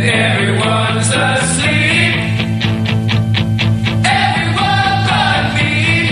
Everyone's asleep. Everyone but me.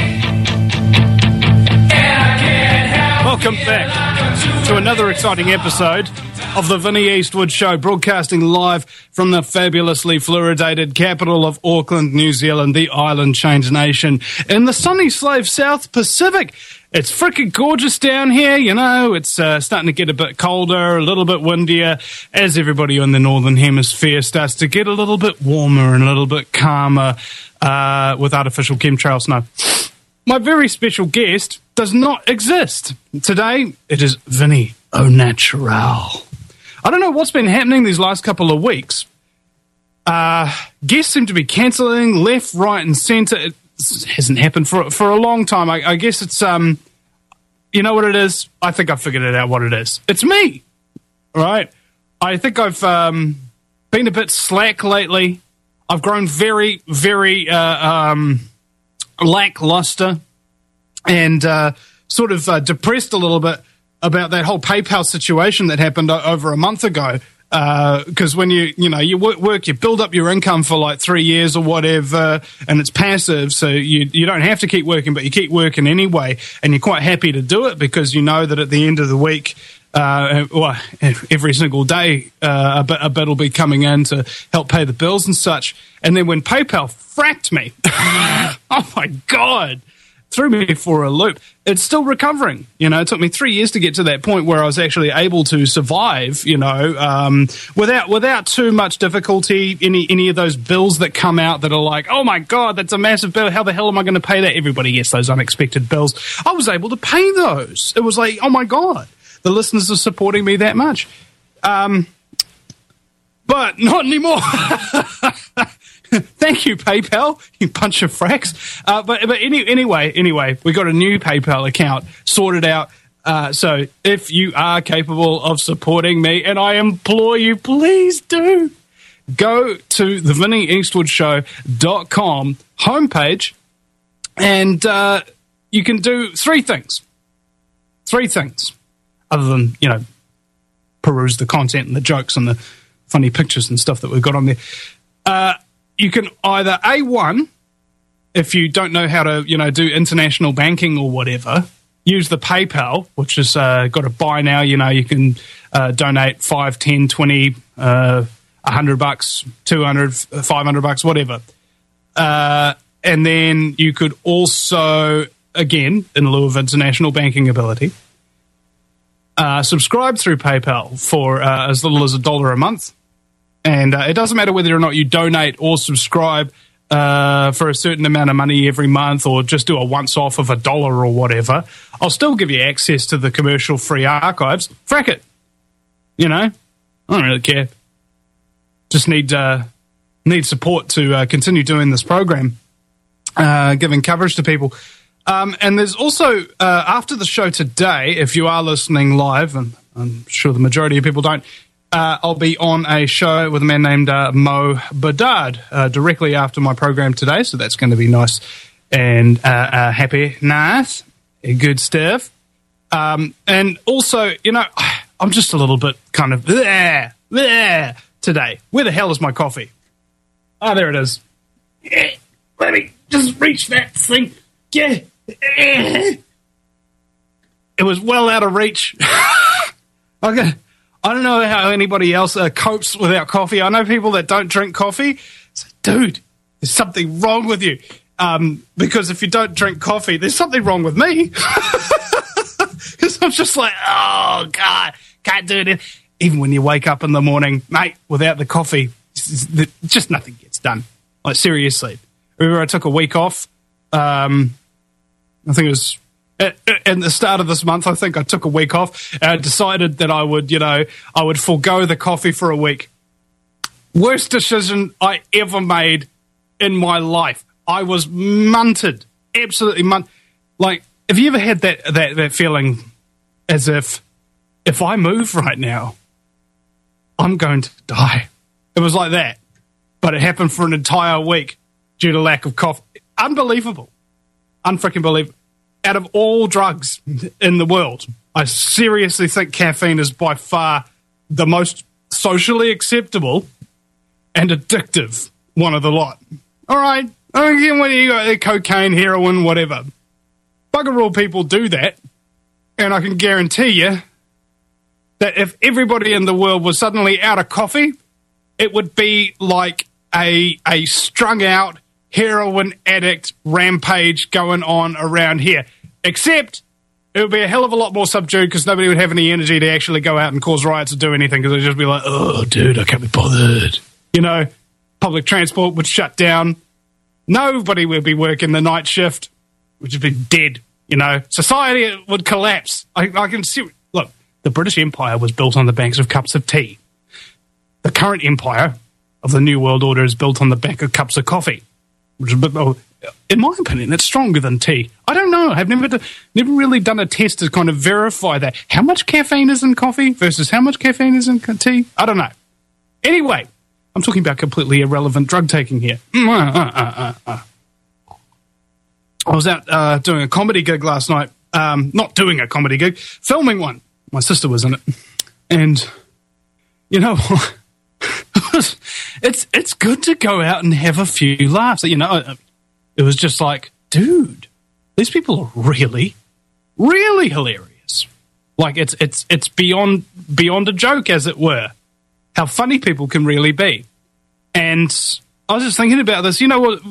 And I can't help. Welcome back to another exciting episode of the Vinnie Eastwood Show, broadcasting live from the fabulously fluoridated capital of Auckland, New Zealand, the island change nation, in the sunny Slave South Pacific. It's freaking gorgeous down here, you know. It's starting to get a bit colder, a little bit windier, as everybody in the Northern Hemisphere starts to get a little bit warmer and a little bit calmer with artificial chemtrail snow. My very special guest does not exist. Today, it is Vinnie Au Natural. I don't know what's been happening these last couple of weeks. Guests seem to be cancelling left, right, and centre. It hasn't happened for a long time. I guess it's, you know what it is? I think I've figured it out what it is. It's me, right? I think I've been a bit slack lately. I've grown very, very lackluster and sort of depressed a little bit about that whole PayPal situation that happened over a month ago. Because when you work, you build up your income for like 3 years or whatever, and it's passive, so you don't have to keep working, but you keep working anyway, and you're quite happy to do it because you know that at the end of the week, every single day, a bit will be coming in to help pay the bills and such. And then when PayPal fracked me, oh my God, threw me for a loop. It's still recovering. You know, it took me 3 years to get to that point where I was actually able to survive, you know, without too much difficulty. Any of those bills that come out that are like, oh my God, that's a massive bill. How the hell am I going to pay that? Everybody gets those unexpected bills. I was able to pay those. It was like, oh my God, the listeners are supporting me that much. But not anymore. Thank you, PayPal, you bunch of fracks. But anyway, we got a new PayPal account sorted out. So if you are capable of supporting me, and I implore you, please do, go to the VinnieEastwoodShow.com homepage, and you can do three things. Other than, you know, peruse the content and the jokes and the funny pictures and stuff that we've got on there. You can either, A1, if you don't know how to, you know, do international banking or whatever, use the PayPal, which has got a buy now. You know, you can donate 5, 10, 20, $100, $200, $500, whatever. And then you could also, again, in lieu of international banking ability, subscribe through PayPal for as little as $1 a month. And it doesn't matter whether or not you donate or subscribe for a certain amount of money every month, or just do a once-off of $1 or whatever. I'll still give you access to the commercial-free archives. Frack it. You know? I don't really care. Just need support to continue doing this program, giving coverage to people. And there's also, after the show today, if you are listening live, and I'm sure the majority of people don't, I'll be on a show with a man named Mo Bedard directly after my program today, so that's going to be nice and happy, nice, good stuff. And also, you know, I'm just a little bit kind of there today. Where the hell is my coffee? Oh, there it is. Yeah, let me just reach that thing. Yeah. It was well out of reach. Okay. I don't know how anybody else copes without coffee. I know people that don't drink coffee. So, dude, there's something wrong with you. Because if you don't drink coffee, there's something wrong with me. Because I'm just like, oh, God, can't do it. Even when you wake up in the morning, mate, without the coffee, just nothing gets done. Like, seriously. Remember I took a week off? I think it was at the start of this month. I think I took a week off, and I decided that I would forego the coffee for a week. Worst decision I ever made in my life. I was munted, absolutely munted. Like, have you ever had that feeling as if I move right now, I'm going to die? It was like that, but it happened for an entire week due to lack of coffee. Unbelievable. Unfreaking believable. Out of all drugs in the world, I seriously think caffeine is by far the most socially acceptable and addictive, one of the lot. All right, again, when you got cocaine, heroin, whatever. Bugger all people do that, and I can guarantee you that if everybody in the world was suddenly out of coffee, it would be like a strung out heroin addict rampage going on around here. Except it would be a hell of a lot more subdued because nobody would have any energy to actually go out and cause riots or do anything because it would just be like, oh, dude, I can't be bothered. You know, public transport would shut down. Nobody would be working the night shift, which would be dead. You know, society would collapse. I can see. Look, the British Empire was built on the banks of cups of tea. The current empire of the New World Order is built on the back of cups of coffee, which is, in my opinion, it's stronger than tea. I don't know. I've never really done a test to kind of verify that. How much caffeine is in coffee versus how much caffeine is in tea? I don't know. Anyway, I'm talking about completely irrelevant drug taking here. I was out doing a comedy gig last night. Not doing a comedy gig, filming one. My sister was in it. And, you know, it's good to go out and have a few laughs. You know, it was just like, dude, these people are really, really hilarious. Like, it's beyond a joke, as it were, how funny people can really be. And I was just thinking about this. You know what?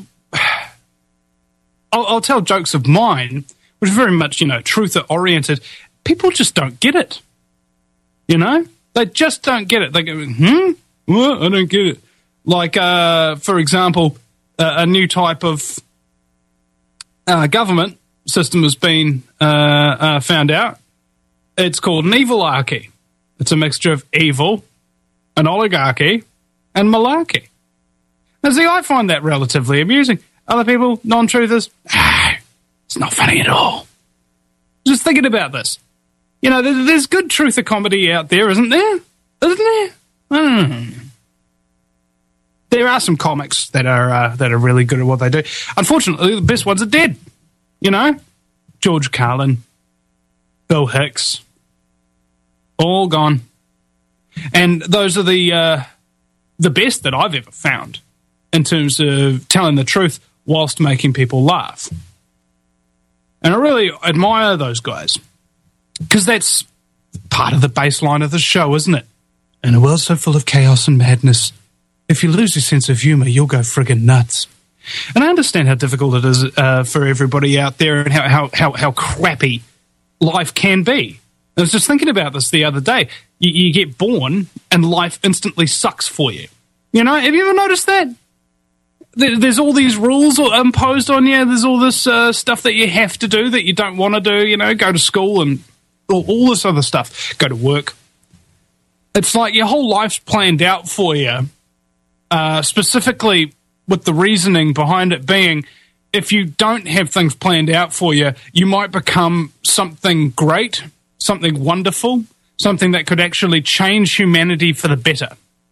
I'll tell jokes of mine, which are very much, you know, truth-oriented. People just don't get it. You know? They just don't get it. They go, what? I don't get it. Like, for example, a new type of government system has been found out. It's called an evilarchy. It's a mixture of evil, an oligarchy, and malarkey. Now, see, I find that relatively amusing. Other people, non-truthers, it's not funny at all. Just thinking about this. You know, there's good truth of comedy out there, isn't there? Isn't there? There are some comics that are really good at what they do. Unfortunately, the best ones are dead. You know? George Carlin, Bill Hicks, all gone. And those are the best that I've ever found in terms of telling the truth whilst making people laugh. And I really admire those guys because that's part of the baseline of the show, isn't it? In a world so full of chaos and madness, if you lose your sense of humour, you'll go friggin' nuts. And I understand how difficult it is for everybody out there and how crappy life can be. I was just thinking about this the other day. You get born and life instantly sucks for you. You know, have you ever noticed that? There's all these rules imposed on you. There's all this stuff that you have to do that you don't want to do, you know, go to school and all this other stuff, go to work. It's like your whole life's planned out for you, specifically with the reasoning behind it being if you don't have things planned out for you, you might become something great, something wonderful, something that could actually change humanity for the better.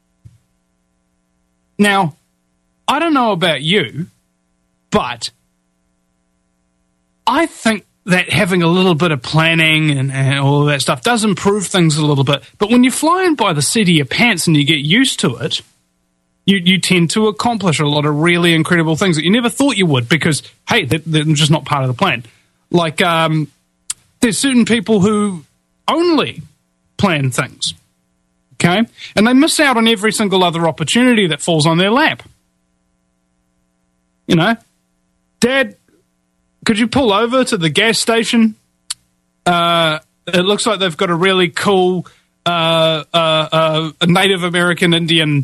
Now, I don't know about you, but I think that having a little bit of planning and all of that stuff does improve things a little bit. But when you're flying by the seat of your pants and you get used to it, you tend to accomplish a lot of really incredible things that you never thought you would because, hey, they're just not part of the plan. Like, there's certain people who only plan things, okay? And they miss out on every single other opportunity that falls on their lap. You know, Dad, could you pull over to the gas station? It looks like they've got a really cool Native American Indian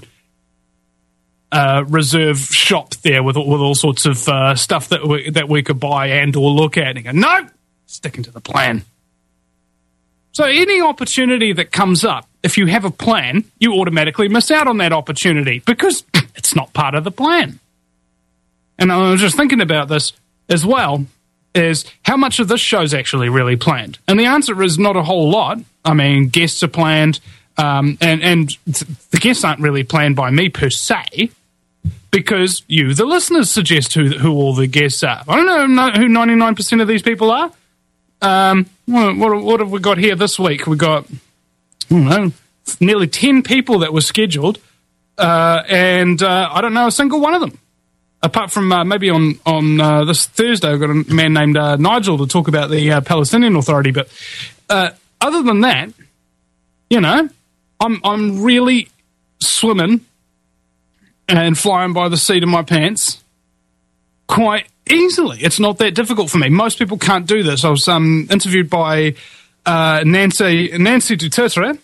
reserve shop there with all sorts of stuff that we could buy and or look at. And go, no, sticking to the plan. So any opportunity that comes up, if you have a plan, you automatically miss out on that opportunity because it's not part of the plan. And I was just thinking about this as well, is how much of this show's actually really planned? And the answer is not a whole lot. I mean, guests are planned, and the guests aren't really planned by me per se, because you, the listeners, suggest who all the guests are. I don't know who 99% of these people are. What have we got here this week? We got, I don't know, nearly 10 people that were scheduled. and I don't know a single one of them. Apart from maybe on this Thursday, I've got a man named Nigel to talk about the Palestinian Authority. But other than that, you know, I'm really swimming and flying by the seat of my pants quite easily. It's not that difficult for me. Most people can't do this. I was interviewed by Nancy Duterte,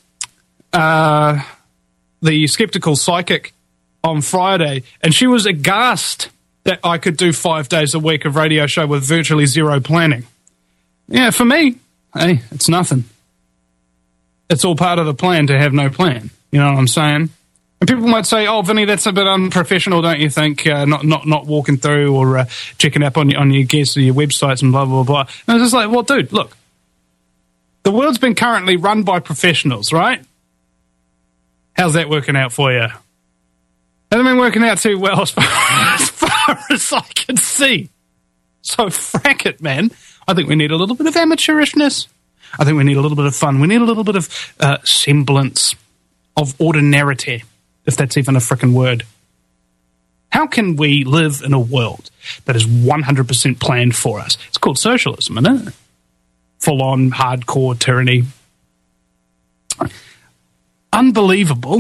the skeptical psychic, on Friday, and she was aghast that I could do 5 days a week of radio show with virtually zero planning. Yeah, for me, hey, it's nothing. It's all part of the plan to have no plan. You know what I'm saying? And people might say, "Oh, Vinny, that's a bit unprofessional, don't you think? Not walking through or checking up on your guests or your websites and blah blah blah." And I was just like, "Well, dude, look, the world's been currently run by professionals, right? How's that working out for you?" Hasn't been working out too well as far as I can see. So frack it, man. I think we need a little bit of amateurishness. I think we need a little bit of fun. We need a little bit of semblance of ordinarity, if that's even a frickin' word. How can we live in a world that is 100% planned for us? It's called socialism, isn't it? Full-on, hardcore tyranny. Unbelievable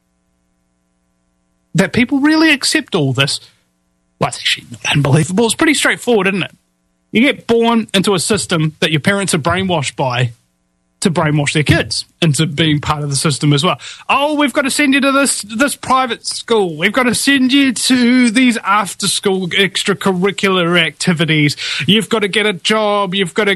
that people really accept all this. Well, it's actually not unbelievable. It's pretty straightforward, isn't it? You get born into a system that your parents are brainwashed by to brainwash their kids into being part of the system as well. Oh, we've got to send you to this private school. We've got to send you to these after-school extracurricular activities. You've got to get a job. You've got to...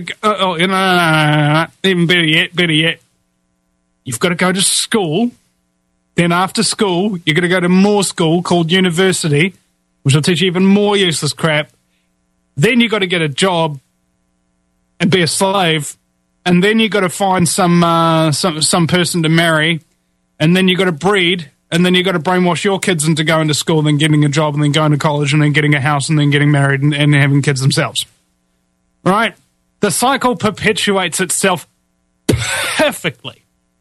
Even better yet, you've got to go to school. Then after school, you're going to go to more school called university, which will teach you even more useless crap. Then you've got to get a job and be a slave. And then you've got to find some person to marry. And then you've got to breed. And then you've got to brainwash your kids into going to school, then getting a job, and then going to college, and then getting a house, and then getting married and having kids themselves. Right? The cycle perpetuates itself perfectly.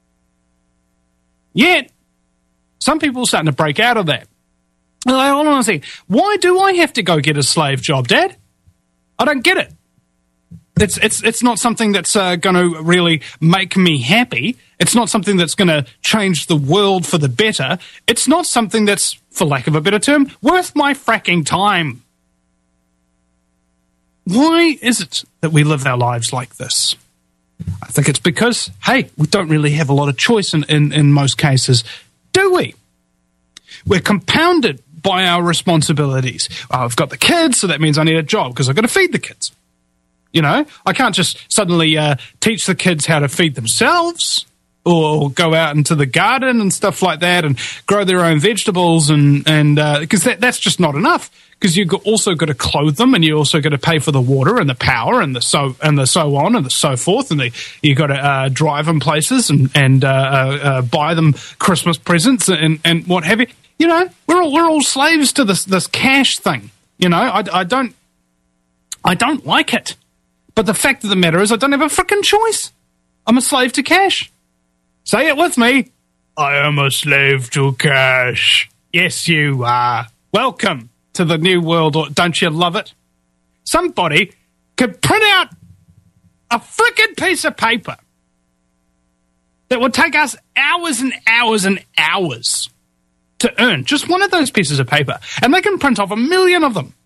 Yet, some people are starting to break out of that. And I honestly, why do I have to go get a slave job, Dad? I don't get it. It's not something that's going to really make me happy. It's not something that's going to change the world for the better. It's not something that's, for lack of a better term, worth my fracking time. Why is it that we live our lives like this? I think it's because, hey, we don't really have a lot of choice in most cases, do we? We're compounded by our responsibilities. I've got the kids, so that means I need a job because I've got to feed the kids. You know, I can't just suddenly teach the kids how to feed themselves or go out into the garden and stuff like that and grow their own vegetables and because that's just not enough. Because you've also got to clothe them, and you also got to pay for the water and the power and the so on and the so forth, and you got to drive them places and buy them Christmas presents and what have you. You know, we're all slaves to this cash thing. You know, I don't like it, but the fact of the matter is I don't have a frickin' choice. I'm a slave to cash. Say it with me. I am a slave to cash. Yes, you are. Welcome to the new world. Don't you love it? Somebody could print out a frickin' piece of paper that would take us hours and hours and hours to earn. Just one of those pieces of paper. And they can print off 1 million of them.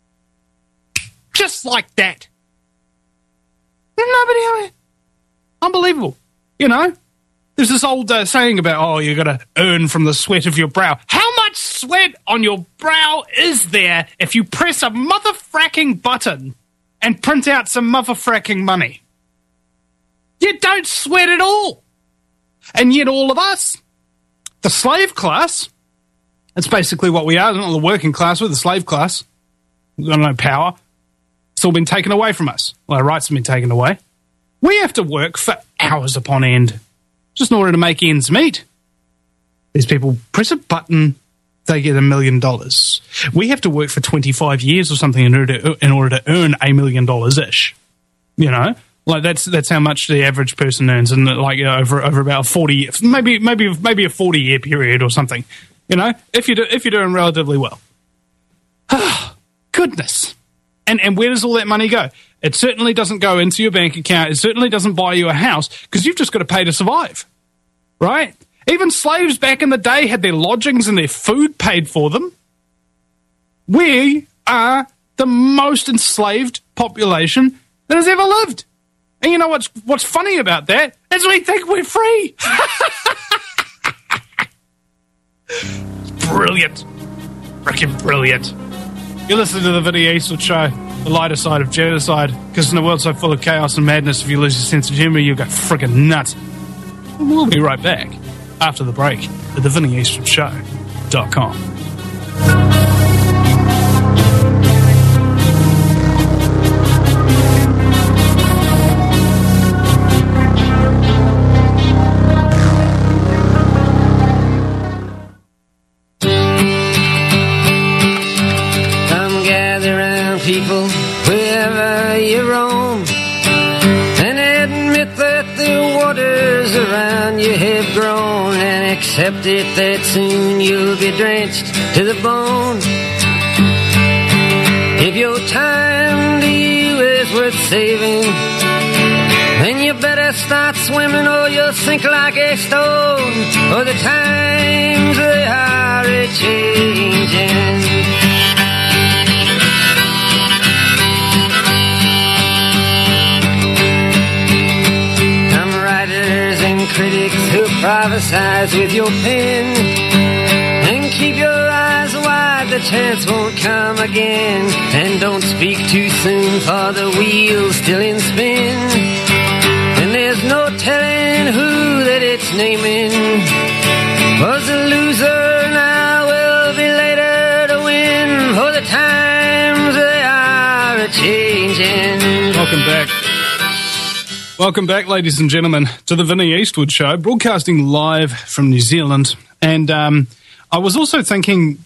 Just like that. There's nobody. Unbelievable. You know? There's this old saying about, oh, you got to earn from the sweat of your brow. How much sweat on your brow is there if you press a motherfracking button and print out some motherfracking money? You don't sweat at all. And yet all of us, the slave class, that's basically what we are, not the working class, we're the slave class. We've got no power. It's all been taken away from us. Well, our rights have been taken away. We have to work for hours upon end just in order to make ends meet. These people press a button, they get $1 million. We have to work for 25 years or something in order to earn $1 million ish. You know, like that's how much the average person earns, and like over about 40, maybe a 40-year period or something. You know, if you're doing relatively well. Goodness. And where does all that money go? It certainly doesn't go into your bank account. It certainly doesn't buy you a house because you've just got to pay to survive, right? Even slaves back in the day had their lodgings and their food paid for them. We are the most enslaved population that has ever lived. And you know what's funny about that is we think we're free. Brilliant. Freaking brilliant. You're listening to the Vinny Eastwood Show, the lighter side of genocide, because in a world so full of chaos and madness, if you lose your sense of humour, you'll go friggin' nuts. We'll be right back after the break at thevinnieeastwoodshow.com. People, wherever you roam, and admit that the waters around you have grown, and accept it that soon you'll be drenched to the bone. If your time to you is worth saving, then you better start swimming or you'll sink like a stone, for the times they are a-changing. Critics who prophesize with your pen, and keep your eyes wide, the chance won't come again. And don't speak too soon, for the wheel's still in spin, and there's no telling who that it's naming. Was a loser, now will be later to win, for the times they are a-changing. Welcome back. Welcome back, ladies and gentlemen, to the Vinny Eastwood Show, broadcasting live from New Zealand. And I was also thinking,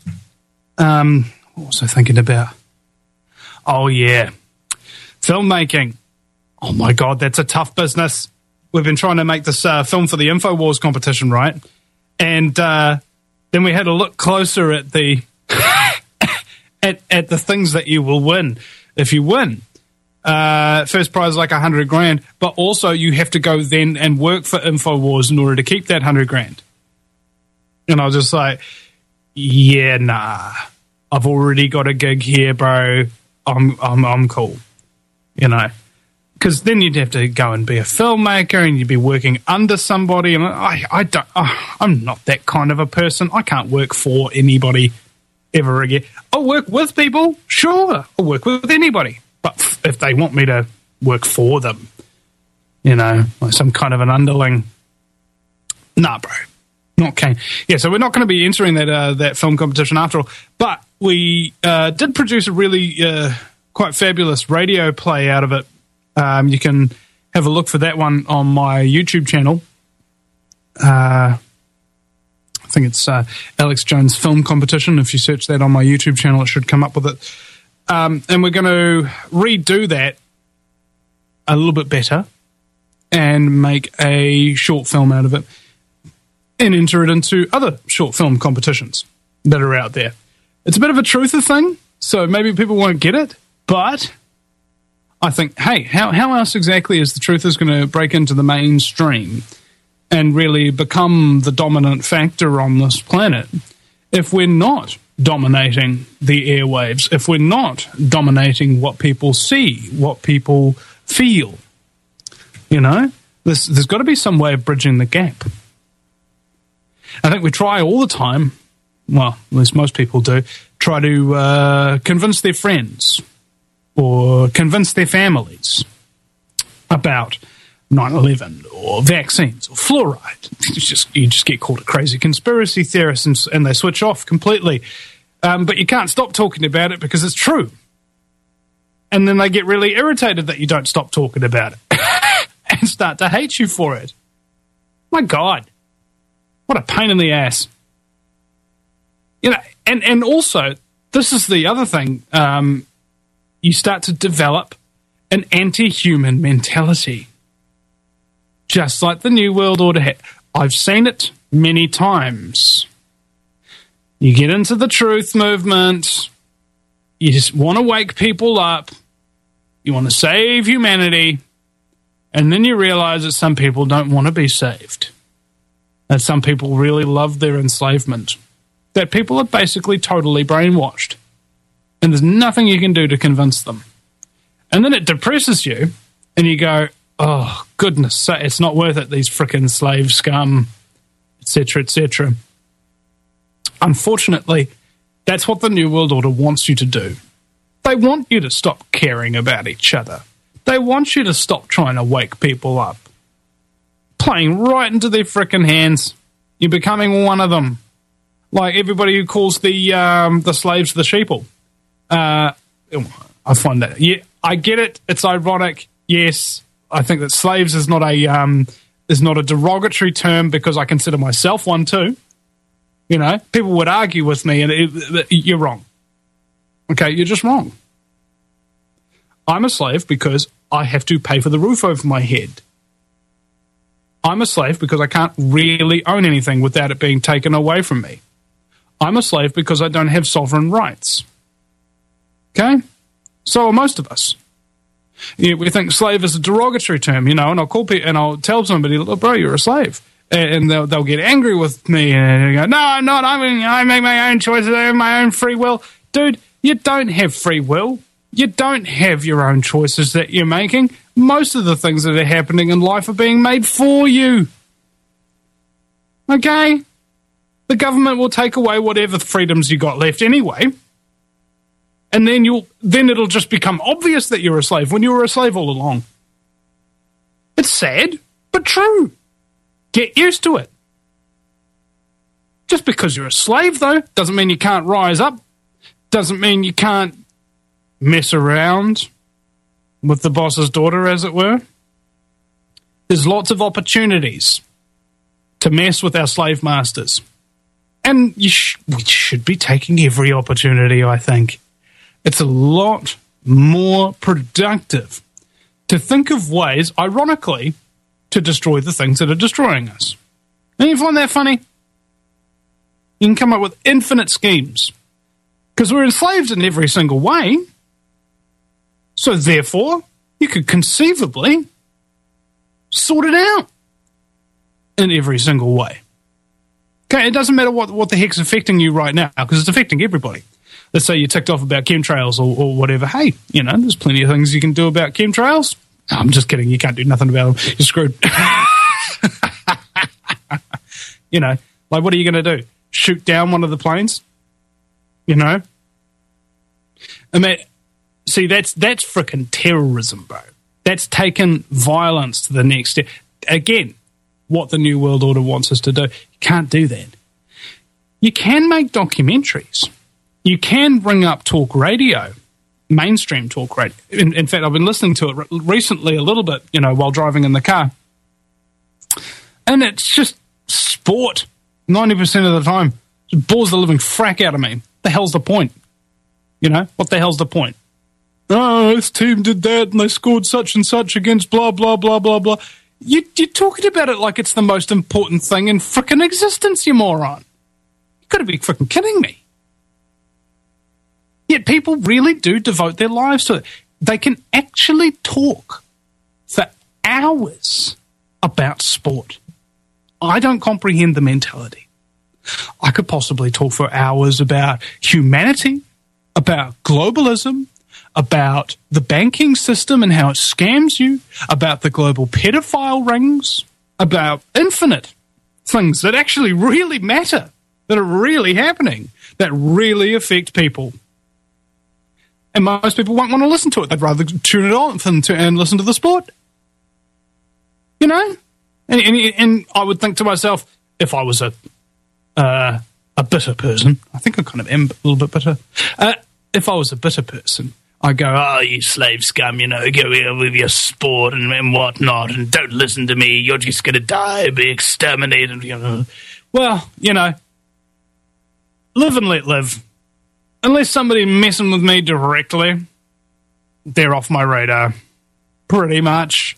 about? Oh, yeah, filmmaking. Oh, my God, that's a tough business. We've been trying to make this film for the InfoWars competition, right? And then we had a look closer at the at the things that you will win if you win. First prize like $100,000, but also you have to go then and work for InfoWars in order to keep that $100,000. And I was just like, yeah, nah, I've already got a gig here, bro. I'm cool, you know, because then you'd have to go and be a filmmaker and you'd be working under somebody. And I'm not that kind of a person. I can't work for anybody ever again. I'll work with people, sure. I'll work with anybody. But if they want me to work for them, you know, like some kind of an underling, nah, bro, not keen. Yeah, so we're not going to be entering that film competition after all. But we did produce a really quite fabulous radio play out of it. You can have a look for that one on my YouTube channel. I think it's Alex Jones Film Competition. If you search that on my YouTube channel, it should come up with it. And we're going to redo that a little bit better and make a short film out of it and enter it into other short film competitions that are out there. It's a bit of a truther thing, so maybe people won't get it, but I think, hey, how else exactly is the truthers going to break into the mainstream and really become the dominant factor on this planet if we're not dominating the airwaves, if we're not dominating what people see, what people feel? You know, there's got to be some way of bridging the gap. I think we try all the time, well, at least most people do, try to convince their friends or convince their families about 9/11 or vaccines or fluoride. You just get called a crazy conspiracy theorist and they switch off completely. But you can't stop talking about it because it's true. And then they get really irritated that you don't stop talking about it and start to hate you for it. My God, what a pain in the ass. You know, and also, this is the other thing. You start to develop an anti-human mentality. Just like the New World Order had. I've seen it many times. You get into the truth movement. You just want to wake people up. You want to save humanity. And then you realize that some people don't want to be saved. That some people really love their enslavement. That people are basically totally brainwashed. And there's nothing you can do to convince them. And then it depresses you. And you go, oh, goodness, it's not worth it, these frickin' slave scum, etc., etc. Unfortunately, that's what the New World Order wants you to do. They want you to stop caring about each other. They want you to stop trying to wake people up. Playing right into their frickin' hands. You're becoming one of them. Like everybody who calls the slaves the sheeple. I find that, yeah, I get it. It's ironic. Yes, I think that slaves is not a derogatory term because I consider myself one too. You know, people would argue with me, and you're wrong. Okay, you're just wrong. I'm a slave because I have to pay for the roof over my head. I'm a slave because I can't really own anything without it being taken away from me. I'm a slave because I don't have sovereign rights. Okay? So are most of us. Yeah, we think slave is a derogatory term, you know, and I'll call people and I'll tell somebody, look, bro, you're a slave. And they'll get angry with me and go, no, I'm not. I make my own choices. I have my own free will. Dude, you don't have free will. You don't have your own choices that you're making. Most of the things that are happening in life are being made for you. Okay? The government will take away whatever freedoms you got left anyway. And then it'll just become obvious that you're a slave when you were a slave all along. It's sad, but true. Get used to it. Just because you're a slave, though, doesn't mean you can't rise up. Doesn't mean you can't mess around with the boss's daughter, as it were. There's lots of opportunities to mess with our slave masters. And we should be taking every opportunity, I think. It's a lot more productive to think of ways, ironically, to destroy the things that are destroying us. Don't you find that funny? You can come up with infinite schemes because we're enslaved in every single way. So therefore, you could conceivably sort it out in every single way. Okay, it doesn't matter what the heck's affecting you right now because it's affecting everybody. Let's say you ticked off about chemtrails or whatever. Hey, you know, there's plenty of things you can do about chemtrails. No, I'm just kidding. You can't do nothing about them. You're screwed. You know, like what are you going to do? Shoot down one of the planes? You know? I mean, see, that's frickin' terrorism, bro. That's taken violence to the next step. Again, what the New World Order wants us to do. You can't do that. You can make documentaries. You can bring up talk radio, mainstream talk radio. In fact, I've been listening to it recently a little bit, you know, while driving in the car. And it's just sport 90% of the time. It bores the living frack out of me. The hell's the point? You know, what the hell's the point? Oh, this team did that and they scored such and such against blah, blah, blah, blah, blah. You're talking about it like it's the most important thing in frickin' existence, you moron. You've got to be frickin' kidding me. Yet people really do devote their lives to it. They can actually talk for hours about sport. I don't comprehend the mentality. I could possibly talk for hours about humanity, about globalism, about the banking system and how it scams you, about the global pedophile rings, about infinite things that actually really matter, that are really happening, that really affect people. And most people won't want to listen to it. They'd rather tune it on and listen to the sport. You know? And I would think to myself, if I was a bitter person, I think I kind of am a little bit bitter. If I was a bitter person, I'd go, oh, you slave scum, you know, go here with your sport and whatnot, and don't listen to me. You're just going to die, be exterminated. You know. Well, you know, live and let live. Unless somebody messing with me directly, they're off my radar, pretty much.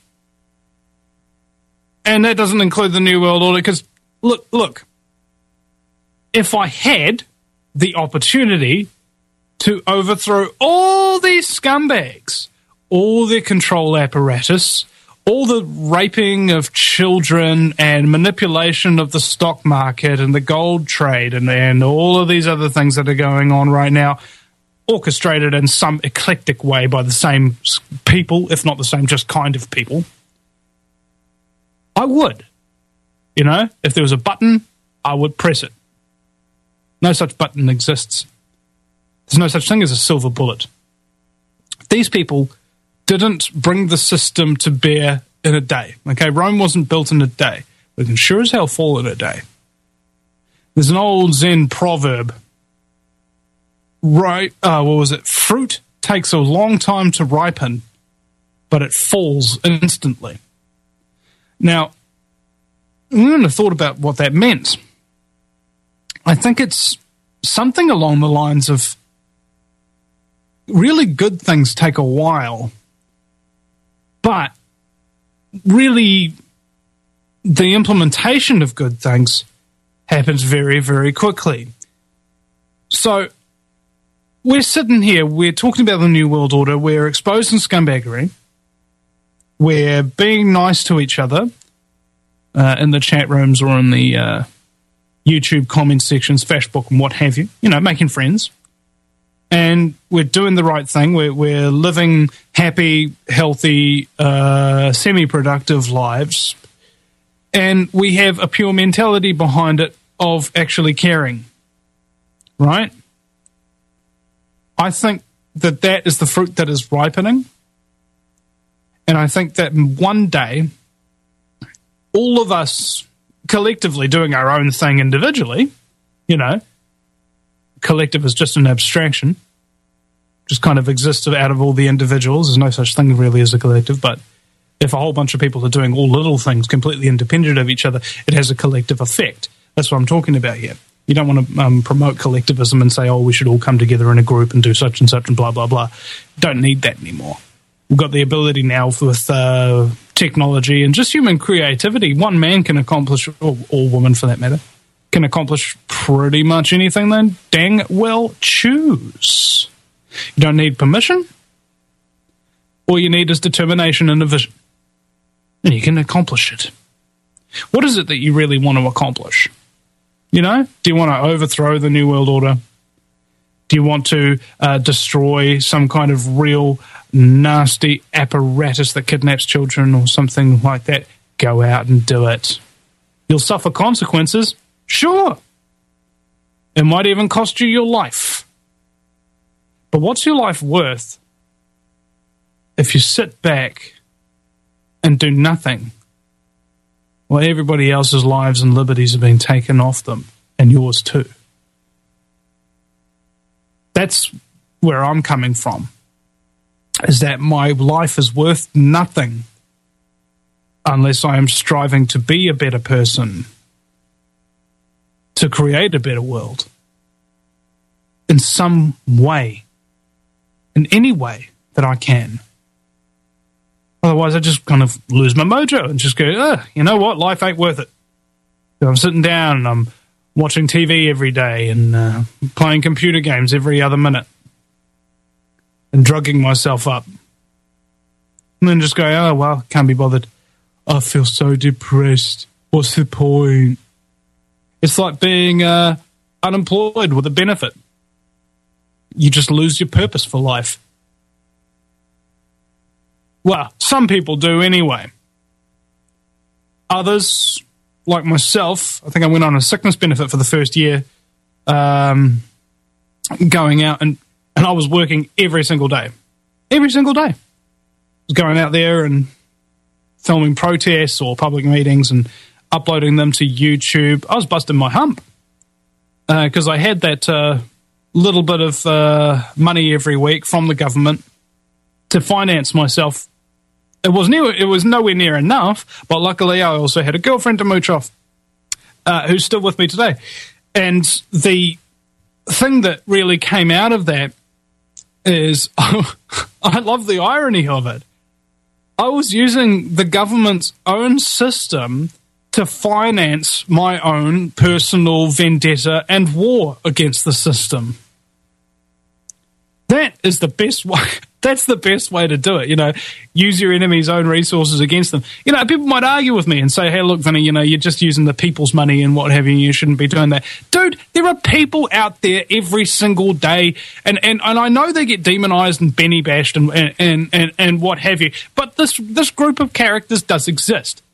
And that doesn't include the New World Order, because, look, if I had the opportunity to overthrow all these scumbags, all their control apparatus, all the raping of children and manipulation of the stock market and the gold trade and all of these other things that are going on right now, orchestrated in some eclectic way by the same people, if not the same, just kind of people. I would. You know, if there was a button, I would press it. No such button exists. There's no such thing as a silver bullet. These people didn't bring the system to bear in a day. Okay, Rome wasn't built in a day. We can sure as hell fall in a day. There's an old Zen proverb. Right, what was it? Fruit takes a long time to ripen, but it falls instantly. Now, I wouldn't have thought about what that meant. I think it's something along the lines of really good things take a while, but really the implementation of good things happens very, very quickly. So we're sitting here, we're talking about the New World Order, we're exposing scumbaggery, we're being nice to each other in the chat rooms or in the YouTube comment sections, Facebook and what have you, you know, making friends. And we're doing the right thing. We're living happy, healthy, semi-productive lives. And we have a pure mentality behind it of actually caring. Right? I think that that is the fruit that is ripening. And I think that one day, all of us collectively doing our own thing individually, you know, collective is just an abstraction, just kind of exists out of all the individuals. There's no such thing really as a collective, but if a whole bunch of people are doing all little things completely independent of each other, it has a collective effect. That's what I'm talking about here. You don't want to promote collectivism and say, oh, we should all come together in a group and do such and blah, blah, blah. Don't need that anymore. We've got the ability now with technology and just human creativity. One man can accomplish, or woman for that matter, can accomplish pretty much anything they dang well choose. You don't need permission. All you need is determination and a vision. And you can accomplish it. What is it that you really want to accomplish? You know, do you want to overthrow the New World Order? Do you want to destroy some kind of real nasty apparatus that kidnaps children or something like that? Go out and do it. You'll suffer consequences. Sure. It might even cost you your life. But what's your life worth if you sit back and do nothing while everybody else's lives and liberties have been taken off them, and yours too? That's where I'm coming from, is that my life is worth nothing unless I am striving to be a better person, to create a better world in some way, in any way that I can. Otherwise, I just kind of lose my mojo and just go, you know what, life ain't worth it. So I'm sitting down and I'm watching TV every day and playing computer games every other minute and drugging myself up. And then just go, oh, well, can't be bothered. I feel so depressed. What's the point? It's like being unemployed with a benefit. You just lose your purpose for life. Well, some people do anyway. Others, like myself, I think I went on a sickness benefit for the first year, going out, and I was working every single day. Every single day. I was going out there and filming protests or public meetings and uploading them to YouTube. I was busting my hump because I had that little bit of money every week from the government to finance myself. It was nowhere near enough, but luckily I also had a girlfriend to mooch off who's still with me today. And the thing that really came out of that is I love the irony of it. I was using the government's own system to finance my own personal vendetta and war against the system. That is the best way. That's the best way to do it. Use your enemy's own resources against them. People might argue with me and say, hey, look, Vinny, you're just using the people's money and what have you. You shouldn't be doing that. Dude, there are people out there every single day. And I know they get demonized and Benny bashed and what have you. But this group of characters does exist.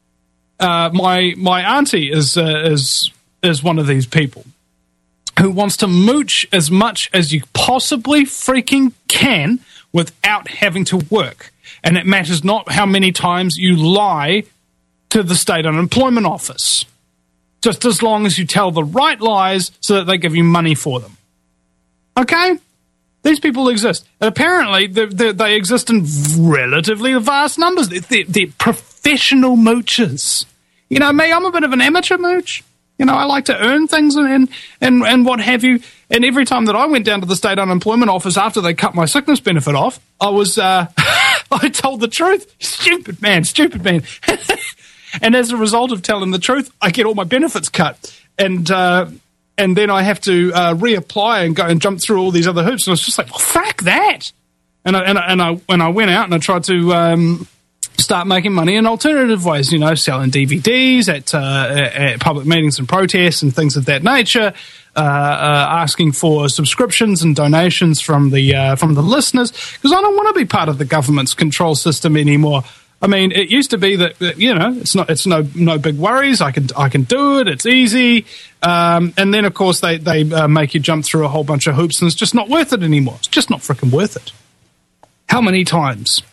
My auntie is one of these people who wants to mooch as much as you possibly freaking can without having to work. And it matters not how many times you lie to the state unemployment office. Just as long as you tell the right lies so that they give you money for them. Okay? These people exist. And apparently, they exist in relatively vast numbers. They're professional moochers. Me, I'm a bit of an amateur mooch. I like to earn things and what have you. And every time that I went down to the state unemployment office after they cut my sickness benefit off, I was, I told the truth. Stupid man. And as a result of telling the truth, I get all my benefits cut. And then I have to reapply and go and jump through all these other hoops. And I was just like, well, frack that. And I went out and I tried to start making money in alternative ways, selling DVDs at public meetings and protests and things of that nature, asking for subscriptions and donations from the listeners, because I don't want to be part of the government's control system anymore. I mean, it used to be that it's no big worries. I can do it. It's easy, and then of course they make you jump through a whole bunch of hoops, and it's just not worth it anymore. It's just not freaking worth it. How many times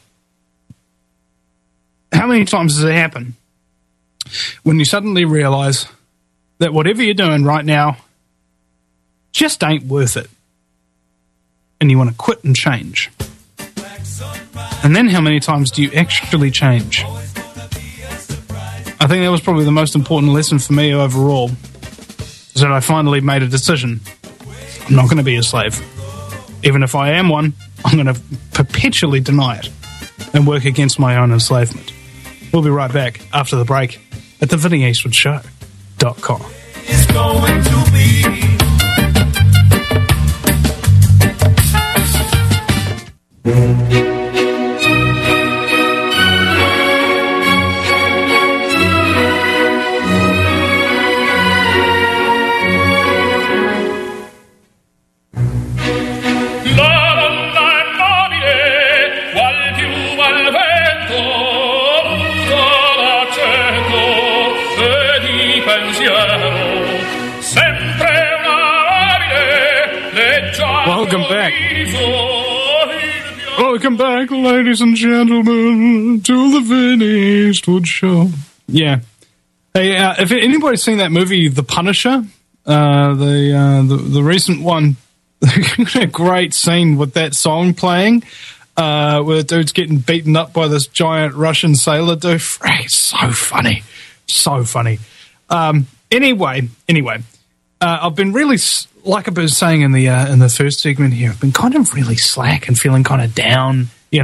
does it happen when you suddenly realize that whatever you're doing right now just ain't worth it, and you want to quit and change? And then how many times do you actually change? I think that was probably the most important lesson for me overall, is that I finally made a decision. I'm not going to be a slave. Even if I am one, I'm going to perpetually deny it and work against my own enslavement. We'll be right back after the break at the VinnyEastwoodshow.com. It's going to be. Welcome back, ladies and gentlemen, to the Vinny Eastwood Show. Yeah. Hey, if anybody's seen that movie, The Punisher, the recent one, a great scene with that song playing, where the dude's getting beaten up by this giant Russian sailor dude. It's so funny. So funny. Anyway, I've been really, like I've been saying in the first segment here, I've been kind of really slack and feeling kind of down,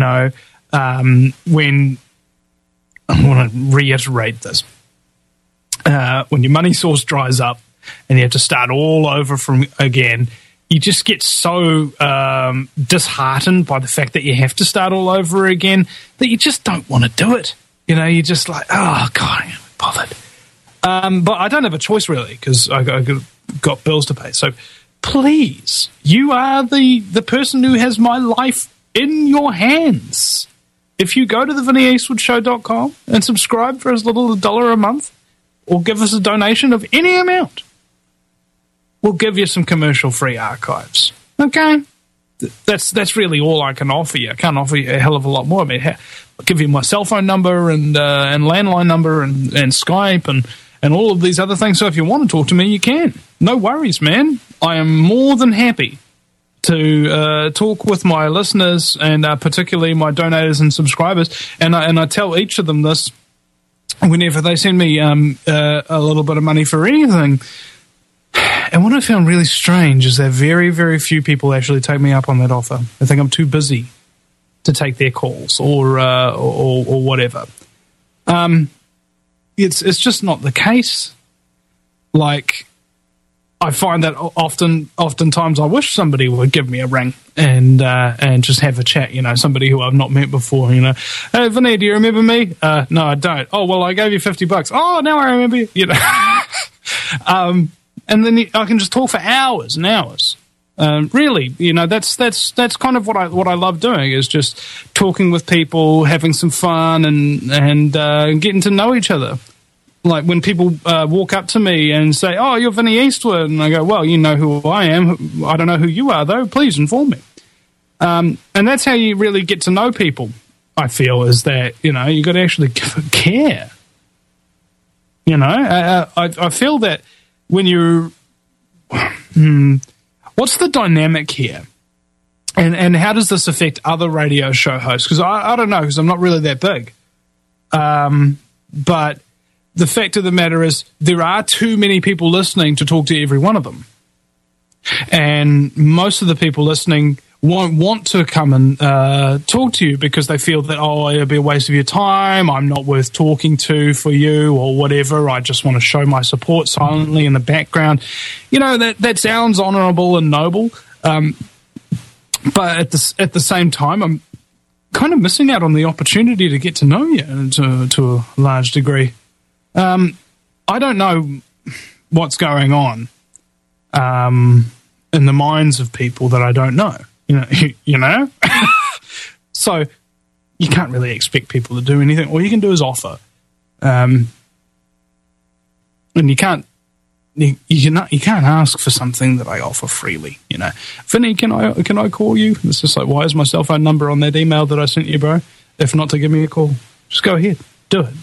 when I want to reiterate this. When your money source dries up and you have to start all over from again, you just get so disheartened by the fact that you have to start all over again that you just don't want to do it. You're just like, oh, God, I can't be bothered. But I don't have a choice, really, because I got bills to pay. So please, you are the person who has my life in your hands. If you go to the VinnyEastwoodShow.com and subscribe for as little as $1 a month, or give us a donation of any amount, we'll give you some commercial-free archives. Okay? That's really all I can offer you. I can't offer you a hell of a lot more. I mean, I'll give you my cell phone number and landline number and Skype and all of these other things. So if you want to talk to me, you can. No worries, man. I am more than happy to talk with my listeners and particularly my donators and subscribers. And I tell each of them this whenever they send me a little bit of money for anything. And what I found really strange is that very, very few people actually take me up on that offer. They think I'm too busy to take their calls or whatever. it's just not the case. Like, I find that oftentimes I wish somebody would give me a ring and just have a chat, somebody who I've not met before, Hey, Vinny, do you remember me? No, I don't. Oh, well, I gave you $50. Oh, now I remember you, and then I can just talk for hours and hours. Really, that's kind of what I love doing, is just talking with people, having some fun and getting to know each other. Like when people walk up to me and say, "Oh, you're Vinny Eastwood," and I go, "Well, you know who I am. I don't know who you are, though. Please inform me." And that's how you really get to know people. I feel is that you got to actually care. I feel that when you're, what's the dynamic here, and how does this affect other radio show hosts? Because I don't know, because I'm not really that big, but the fact of the matter is there are too many people listening to talk to every one of them. And most of the people listening won't want to come and talk to you because they feel that, it'll be a waste of your time, I'm not worth talking to for you or whatever, I just want to show my support silently in the background. That sounds honourable and noble, but at the same time, I'm kind of missing out on the opportunity to get to know you to a large degree. I don't know what's going on in the minds of people that I don't know. So you can't really expect people to do anything. All you can do is offer, and you can't ask for something that I offer freely. Vinny, can I call you? It's just like, why is my cell phone number on that email that I sent you, bro? If not to give me a call, just go ahead, do it.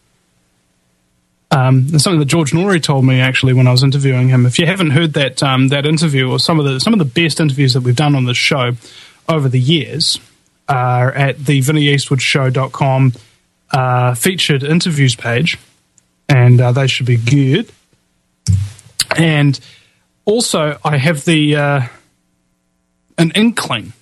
It's something that George Norrie told me actually when I was interviewing him. If you haven't heard that interview, or some of the best interviews that we've done on this show over the years are at the VinnyEastwoodShow.com featured interviews page, and they should be good. And also, I have an inkling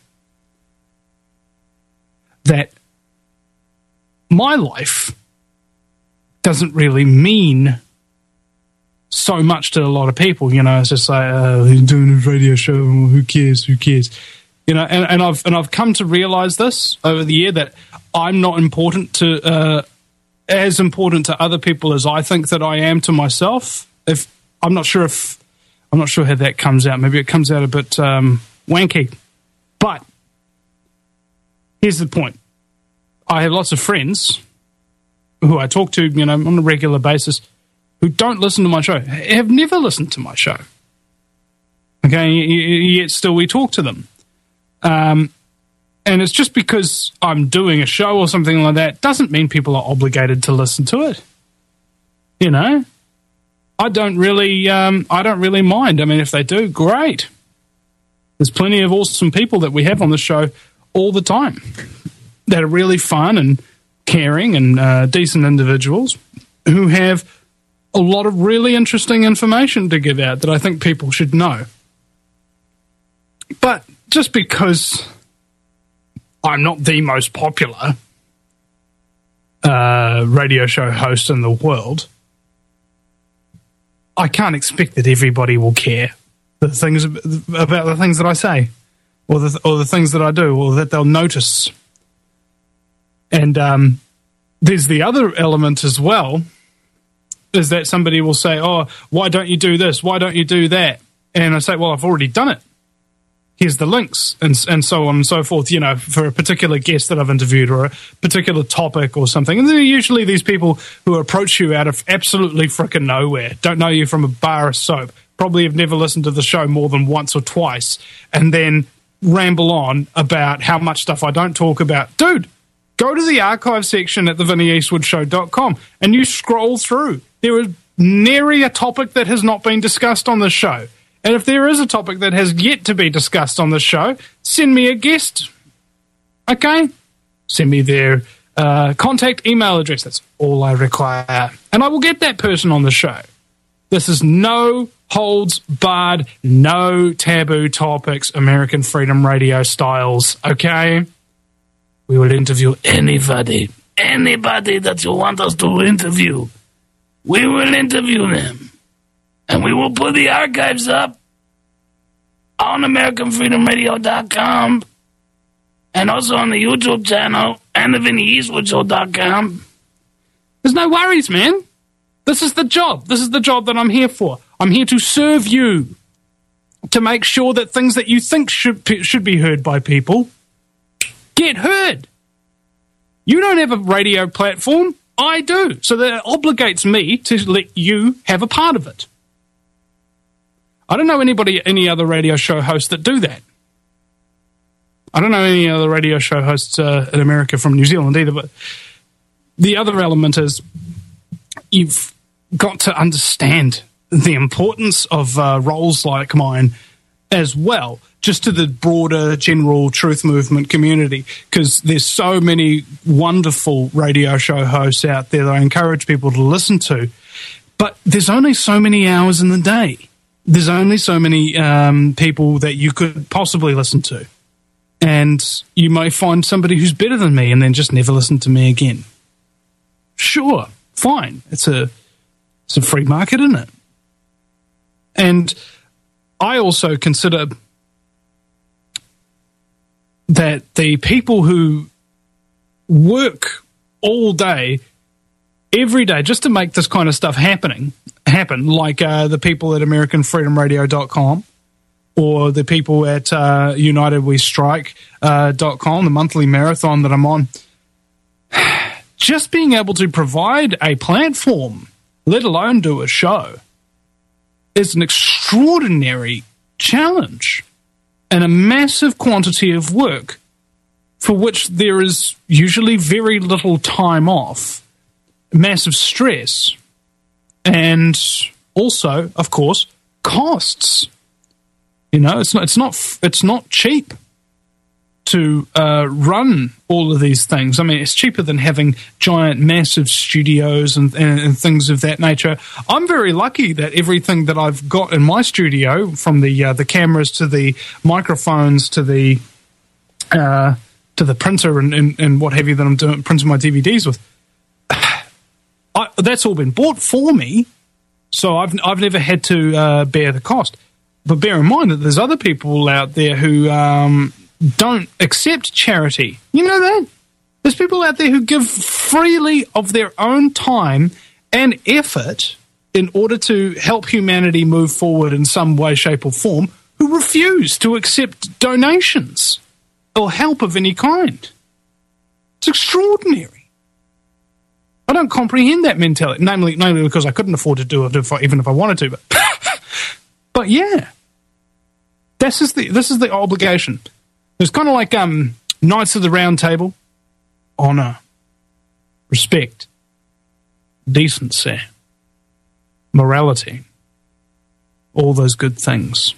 that my life doesn't really mean so much to a lot of people. It's just like, he's doing a radio show, who cares? And I've come to realize this over the year, that I'm not important to as important to other people as I think that I am to myself. I'm not sure how that comes out. Maybe it comes out a bit wanky. But here's the point. I have lots of friends who I talk to, on a regular basis, who don't listen to my show, have never listened to my show. Okay, yet still we talk to them. And it's just because I'm doing a show or something like that doesn't mean people are obligated to listen to it. I don't really mind. I mean, if they do, great. There's plenty of awesome people that we have on the show all the time that are really fun and caring and decent individuals who have a lot of really interesting information to give out that I think people should know. But just because I'm not the most popular radio show host in the world, I can't expect that everybody will care about the things that I say or the things that I do, or that they'll notice. And there's the other element as well, is that somebody will say, why don't you do this? Why don't you do that? And I say, well, I've already done it. Here's the links, and so on and so forth, for a particular guest that I've interviewed or a particular topic or something. And they're usually these people who approach you out of absolutely frickin' nowhere, don't know you from a bar of soap, probably have never listened to the show more than once or twice, and then ramble on about how much stuff I don't talk about. Dude, go to the archive section at thevinnieeastwoodshow.com and you scroll through. There is nary a topic that has not been discussed on the show. And if there is a topic that has yet to be discussed on the show, send me a guest. Okay? Send me their contact email address. That's all I require. And I will get that person on the show. This is no holds barred, no taboo topics, American Freedom Radio styles. Okay? We will interview anybody that you want us to interview. we will interview them. And we will put the archives up on AmericanFreedomRadio.com and also on the YouTube channel and the VinnyEastwoodShow.com. There's no worries, man. This is the job. This is the job that I'm here for. I'm here to serve you, to make sure that things that you think should be heard by people get heard. You don't have a radio platform. I do. So that obligates me to let you have a part of it. I don't know any other radio show hosts that do that. I don't know any other radio show hosts in America from New Zealand either, but the other element is you've got to understand the importance of roles like mine as well, just to the broader general truth movement community, because there's so many wonderful radio show hosts out there that I encourage people to listen to, but there's only so many hours in the day. There's only so many people that you could possibly listen to. And you may find somebody who's better than me and then just never listen to me again. Sure, fine. It's a free market, isn't it? And I also consider that the people who work all day, every day, just to make this kind of stuff happen, like the people at AmericanFreedomRadio.com or the people at UnitedWeStrike.com, the monthly marathon that I'm on, just being able to provide a platform, let alone do a show, is an extraordinary challenge and a massive quantity of work for which there is usually very little time off, massive stress, and also, of course, costs. You know, it's not cheap to run all of these things. I mean, it's cheaper than having giant, massive studios and things of that nature. I'm very lucky that everything that I've got in my studio, from the cameras to the microphones to the printer and what have you that I'm doing, printing my DVDs with, that's all been bought for me. So I've never had to bear the cost. But bear in mind that there's other people out there who don't accept charity. You know that? There's people out there who give freely of their own time and effort in order to help humanity move forward in some way, shape, or form, who refuse to accept donations or help of any kind. It's extraordinary. I don't comprehend that mentality, namely because I couldn't afford to do it even if I wanted to. But yeah, this is the obligation. It's kind of like Knights of the Round Table: honor, respect, decency, morality, all those good things.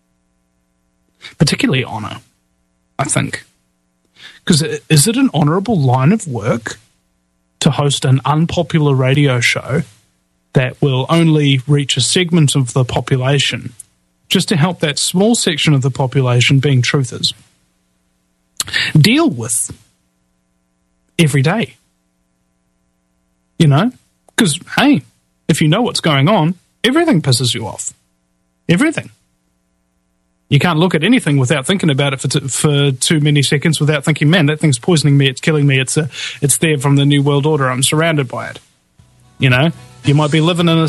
Particularly honor, I think. Because is it an honourable line of work to host an unpopular radio show that will only reach a segment of the population, just to help that small section of the population, being truthers, deal with every day? You know? Because, hey, if you know what's going on, everything pisses you off. Everything. You can't look at anything without thinking about it for too many seconds without thinking, man, that thing's poisoning me, it's killing me, it's there from the New World Order, I'm surrounded by it. You know? You might be living in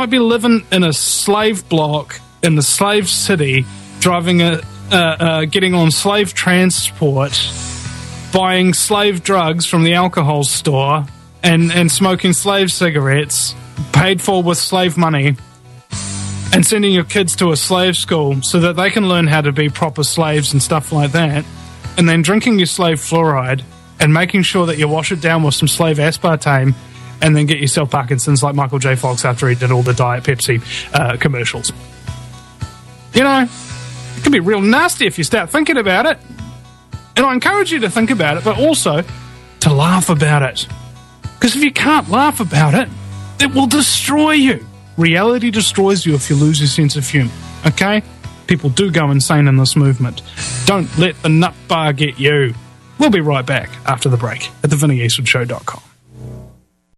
a slave block in the slave city, driving getting on slave transport, buying slave drugs from the alcohol store, and smoking slave cigarettes, paid for with slave money, and sending your kids to a slave school so that they can learn how to be proper slaves and stuff like that, and then drinking your slave fluoride and making sure that you wash it down with some slave aspartame, and then get yourself Parkinson's like Michael J. Fox after he did all the Diet Pepsi commercials. You know, it can be real nasty if you start thinking about it. And I encourage you to think about it, but also to laugh about it. Because if you can't laugh about it, it will destroy you. Reality destroys you if you lose your sense of humour, okay? People do go insane in this movement. Don't let the nut bar get you. We'll be right back after the break at thevinnieeastwoodshow.com.